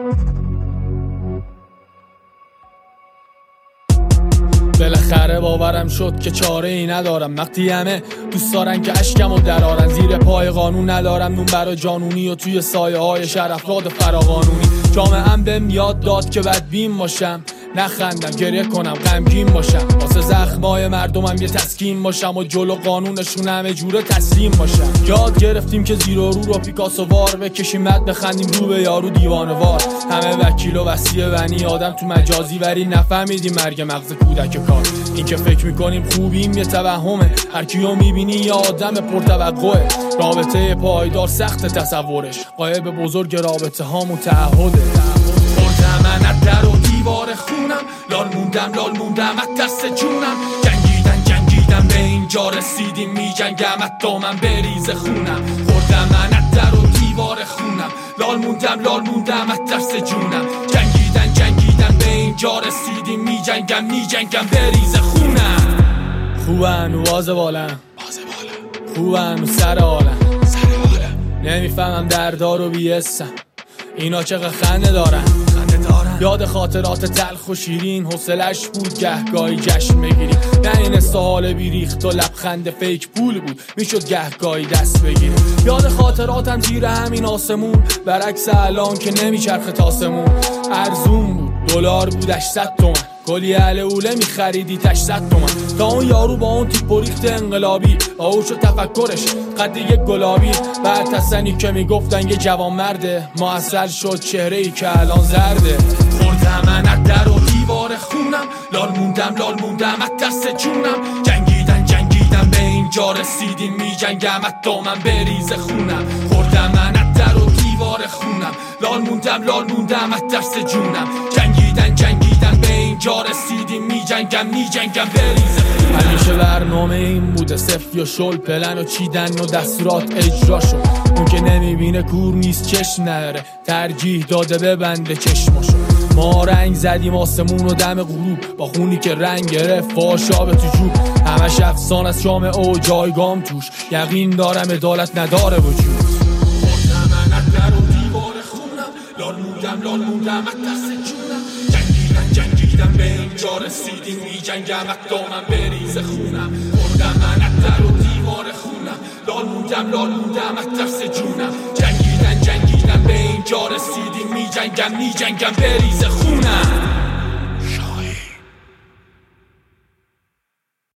بالاخره باورم شد که چاره ای ندارم. وقتی همه دوست دارن که اشکمو درارن، زیر پای قانون ندارم نون برا جانونی و توی سایه های شهر افراد فراقانونی. جامعه‌ام بهم یاد داد که بدبین باشم، نخندم، گریه کنم، غمگین باشم، واسه زخمای مردمم یه تسکین باشم و جلو قانونشون همه جوره تسلیم باشم. یاد گرفتیم که زیر و رو رو پیکاسو وار بکشیم، مد بخندیم رو به یارو دیوانه وار. همه وکیل و وصیه بنی آدم تو مجازی، ولی نفهمیدیم مرگ مغز کودک کار. این که فکر میکنیم خوبیم یه توهمه، هر کیو میبینی یه آدم پرتوقعه. رابطه پایدار سخت تصورش، قایب بزرگ رابطه هامون تعهده. خوردم من از در و دیوار خونم، لال موندم از دست جونم. جنگیدم به اینجا رسیدیم، میجنگم حتی من بریز خونم. خوردم من از در و دیوار خونم، لال موندم از دست جونم. جنگیدم به اینجا رسیدیم، میجنگم بریز خونم. خوبن و واز بالم، خوبن و سر عالم. نمیفهمم دردار و بیستم، اینا چقدر خنده دارن. یاد خاطرات تلخ و شیرین حوصلش بود گهگاهی جشن بگیریم. نه این استحال بیریخت و لبخند فیک پول بود، میشد گهگاهی دست بگیریم. یاد خاطراتم زیر همین آسمون، برعکس الان که نمیچرخه تاسمون. ارزون بود، دلار بودش 100 تومن، کلی اهل اوله میخریدی تش 100 تومن. تا اون یارو با اون تیپ و ریخت انقلابی، باهوش و تفکرش قد یک گلابی. بعد تسنی که میگفتن یه جوان مرده، معسل شد چهره ای که الان زرده. خوردم من از در و دیوار خونم، لال موندم از دست جونم. جنگیدم به اینجا رسیدیم، میجنگم حتی من بریز خونم. خوردم من از در و دیوار خونم، لال موندم از دست جونم. جنگیدن به اینجا رسیدیم، میجنگم بریز خونم. همیشه برنامه این بوده، صفر یا شل، پلن و چیدن و دستورات اجرا شد. اون که نمیبینه کور نیست چشم نره، ترجیح داده ببنده چشماشو. ما رنگ زدیم آسمون و دم غروب، با خونی که رنگ گرفت فاشا تو جوب. همش افسانه از شام او جایگام توش، یقین دارم عدالت نداره وجود. خوردم من از در و دیوار خونم، لال موندم از دست جونم. جنگیدم به اینجا رسیدیم، میجنگم حتی من بریز خونم. خوردم من از در و دیوار خونم، لال موندم از دست جونم. جنگیدن به اینجا رسیدیم، میجنگم بریز خونم.